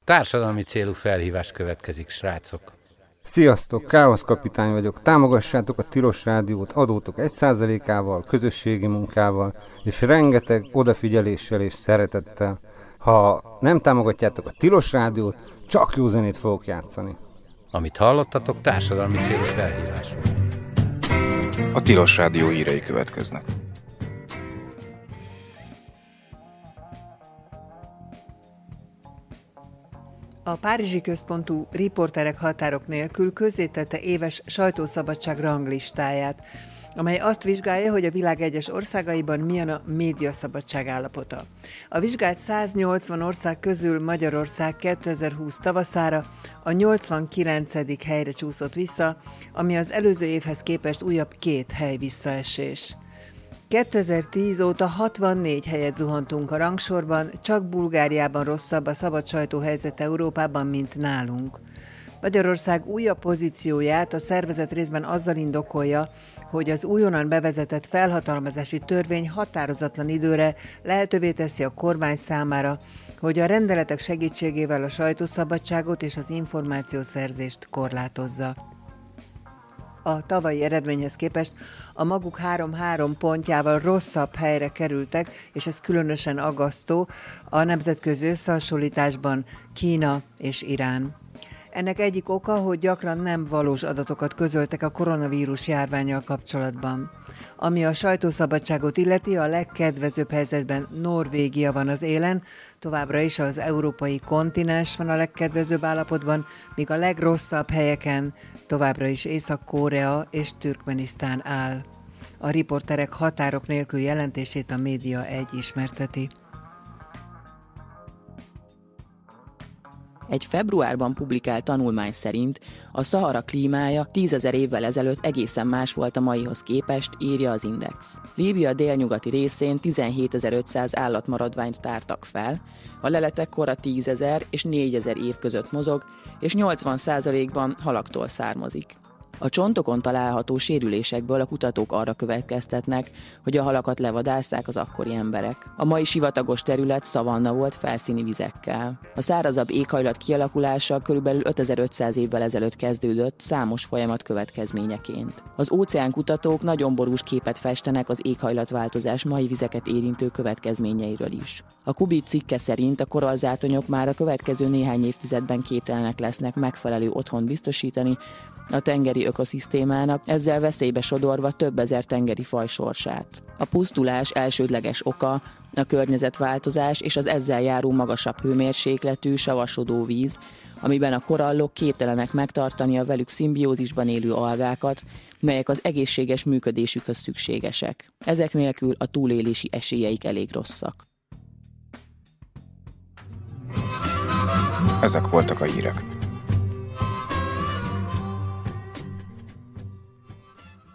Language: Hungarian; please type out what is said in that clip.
Társadalmi célú felhívás következik, srácok. Sziasztok, Káosz kapitány vagyok. Támogassátok a Tilos Rádiót adótok 1%-ával, közösségi munkával és rengeteg odafigyeléssel és szeretettel. Ha nem támogatjátok a Tilos Rádiót, csak jó zenét fogok játszani. Amit hallottatok, társadalmi célú felhívás. A Tilos Rádió hírei következnek. A párizsi központú Riporterek határok nélkül közzétette éves sajtószabadság ranglistáját, amely azt vizsgálja, hogy a világ egyes országaiban milyen a médiaszabadság állapota. A vizsgált 180 ország közül Magyarország 2020 tavaszára a 89. helyre csúszott vissza, ami az előző évhez képest újabb 2 hely visszaesés. 2010 óta 64 helyet zuhantunk a rangsorban, csak Bulgáriában rosszabb a szabad sajtó helyzet Európában, mint nálunk. Magyarország újabb pozícióját a szervezet részben azzal indokolja, hogy az újonnan bevezetett felhatalmazási törvény határozatlan időre lehetővé teszi a kormány számára, hogy a rendeletek segítségével a sajtószabadságot és az információszerzést korlátozza. A tavalyi eredményhez képest a maguk 3-3 pontjával rosszabb helyre kerültek, és ez különösen aggasztó a nemzetközi összehasonlításban Kína és Irán. Ennek egyik oka, hogy gyakran nem valós adatokat közöltek a koronavírus járvánnyal kapcsolatban. Ami a sajtószabadságot illeti, a legkedvezőbb helyzetben Norvégia van az élen, továbbra is az európai kontinens van a legkedvezőbb állapotban, míg a legrosszabb helyeken továbbra is Észak-Korea és Türkmenisztán áll. A Riporterek határok nélkül jelentését a Média 1 ismerteti. Egy februárban publikált tanulmány szerint a Szahara klímája 10 000 évvel ezelőtt egészen más volt a maihoz képest, írja az Index. Líbia délnyugati részén 17.500 állatmaradványt tártak fel, a leletek kora 10 000 és 4 000 év között mozog, és 80%-ban halaktól származik. A csontokon található sérülésekből a kutatók arra következtetnek, hogy a halakat levadásszák az akkori emberek. A mai sivatagos terület szavanna volt felszíni vizekkel. A szárazabb éghajlat kialakulása körülbelül 5500 évvel ezelőtt kezdődött számos folyamat következményeként. Az óceánkutatók nagyon borús képet festenek az éghajlatváltozás mai vizeket érintő következményeiről is. A Kubit cikke szerint a korallzátonyok már a következő néhány évtizedben képtelenek lesznek megfelelő otthont biztosítani a tengeri ökoszisztémának, ezzel veszélybe sodorva több ezer tengeri faj sorsát. A pusztulás elsődleges oka a környezetváltozás és az ezzel járó magasabb hőmérsékletű, savasodó víz, amiben a korallok képtelenek megtartani a velük szimbiózisban élő algákat, melyek az egészséges működésükhöz szükségesek. Ezek nélkül a túlélési esélyeik elég rosszak. Ezek voltak a hírek.